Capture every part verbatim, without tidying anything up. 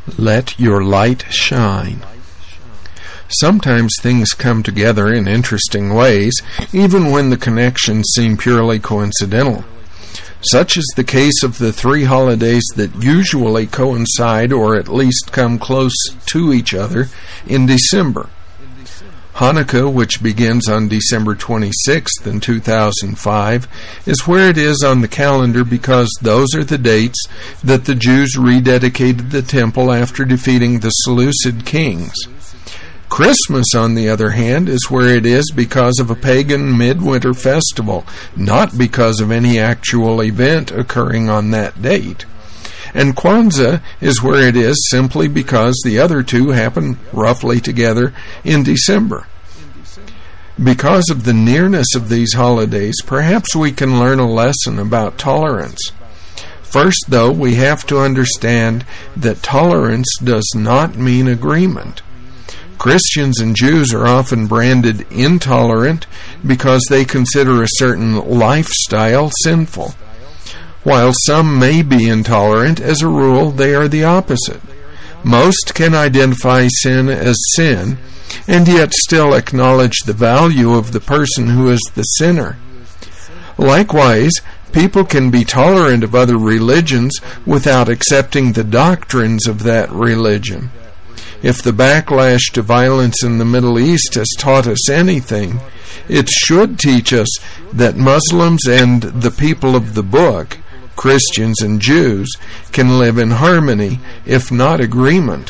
Let your light shine. Sometimes things come together in interesting ways, even when the connections seem purely coincidental. Such is the case of the three holidays that usually coincide or at least come close to each other in December. Hanukkah, which begins on December twenty-sixth in two thousand five, is where it is on the calendar because those are the dates that the Jews rededicated the temple after defeating the Seleucid kings. Christmas, on the other hand, is where it is because of a pagan midwinter festival, not because of any actual event occurring on that date. And Kwanzaa is where it is simply because the other two happen roughly together in December. Because of the nearness of these holidays, perhaps we can learn a lesson about tolerance. First, though, we have to understand that tolerance does not mean agreement. Christians and Jews are often branded intolerant because they consider a certain lifestyle sinful. While some may be intolerant, as a rule, they are the opposite. Most can identify sin as sin, and yet still acknowledge the value of the person who is the sinner. Likewise, people can be tolerant of other religions without accepting the doctrines of that religion. If the backlash to violence in the Middle East has taught us anything, it should teach us that Muslims and the people of the book, Christians and Jews, can live in harmony, if not agreement.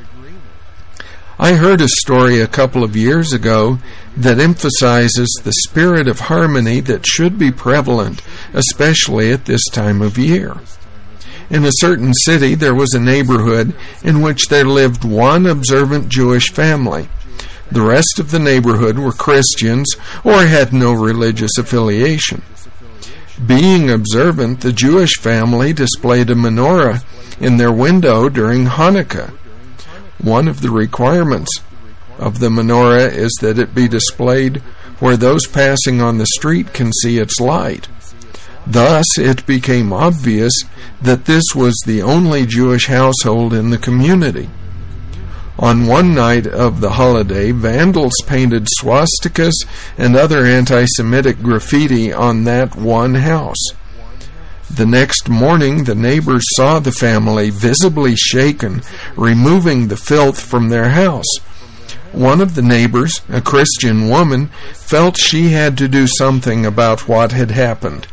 I heard a story a couple of years ago that emphasizes the spirit of harmony that should be prevalent, especially at this time of year. In a certain city, there was a neighborhood in which there lived one observant Jewish family. The rest of the neighborhood were Christians or had no religious affiliation. Being observant, the Jewish family displayed a menorah in their window during Hanukkah. One of the requirements of the menorah is that it be displayed where those passing on the street can see its light. Thus, it became obvious that this was the only Jewish household in the community. On one night of the holiday, vandals painted swastikas and other anti-Semitic graffiti on that one house. The next morning, the neighbors saw the family visibly shaken, removing the filth from their house. One of the neighbors, a Christian woman, felt she had to do something about what had happened.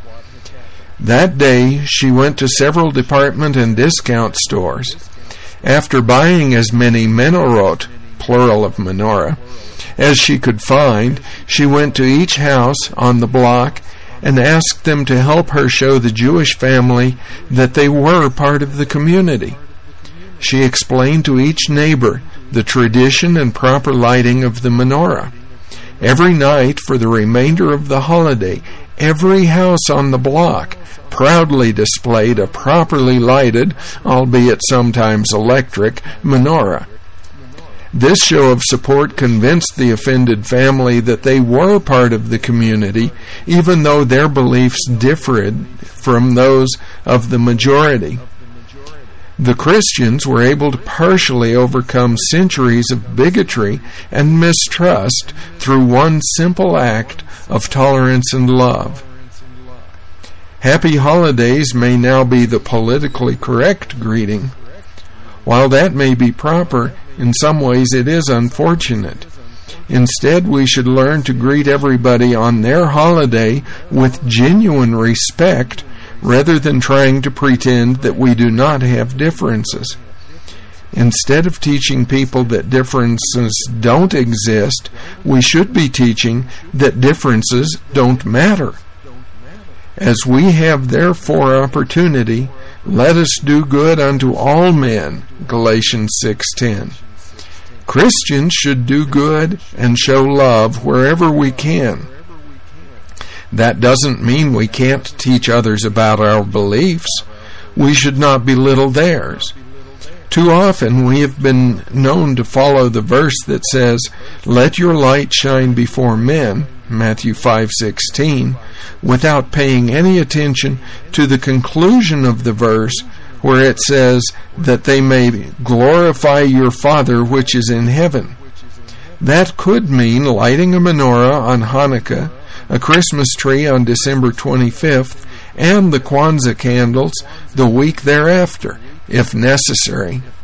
That day, she went to several department and discount stores. After buying as many menorot, plural of menorah, as she could find, she went to each house on the block and asked them to help her show the Jewish family that they were part of the community. She explained to each neighbor the tradition and proper lighting of the menorah. Every night for the remainder of the holiday, every house on the block proudly displayed a properly lighted, albeit sometimes electric, menorah. This show of support convinced the offended family that they were part of the community, even though their beliefs differed from those of the majority. The Christians were able to partially overcome centuries of bigotry and mistrust through one simple act of tolerance and love. Happy holidays may now be the politically correct greeting. While that may be proper, in some ways it is unfortunate. Instead, we should learn to greet everybody on their holiday with genuine respect rather than trying to pretend that we do not have differences. Instead of teaching people that differences don't exist, we should be teaching that differences don't matter. As we have therefore opportunity, let us do good unto all men, Galatians six ten. Christians should do good and show love wherever we can. That doesn't mean we can't teach others about our beliefs. We should not belittle theirs. Too often we have been known to follow the verse that says, "Let your light shine before men," Matthew five sixteen, without paying any attention to the conclusion of the verse, where it says that they may glorify your Father which is in heaven. That could mean lighting a menorah on Hanukkah, a Christmas tree on December twenty-fifth, and the Kwanzaa candles the week thereafter, if necessary.